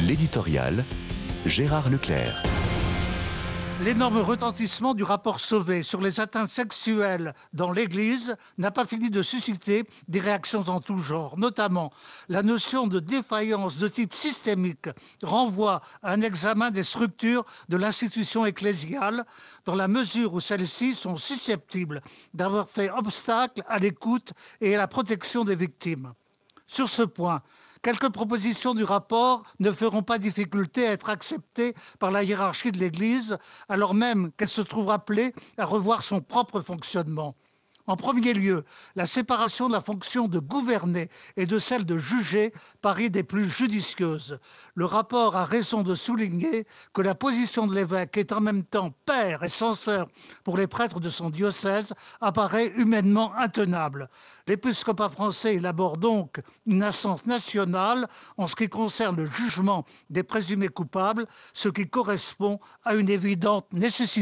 L'éditorial, Gérard Leclerc. L'énorme retentissement du rapport Sauvé sur les atteintes sexuelles dans l'Église n'a pas fini de susciter des réactions en tout genre. Notamment, la notion de défaillance de type systémique renvoie à un examen des structures de l'institution ecclésiale, dans la mesure où celles-ci sont susceptibles d'avoir fait obstacle à l'écoute et à la protection des victimes. Sur ce point, quelques propositions du rapport ne feront pas difficulté à être acceptées par la hiérarchie de l'Église, alors même qu'elle se trouve appelée à revoir son propre fonctionnement. En premier lieu, la séparation de la fonction de gouverner et de celle de juger paraît des plus judicieuses. Le rapport a raison de souligner que la position de l'évêque est en même temps père et censeur pour les prêtres de son diocèse apparaît humainement intenable. L'épiscopat français élabore donc une instance nationale en ce qui concerne le jugement des présumés coupables, ce qui correspond à une évidente nécessité.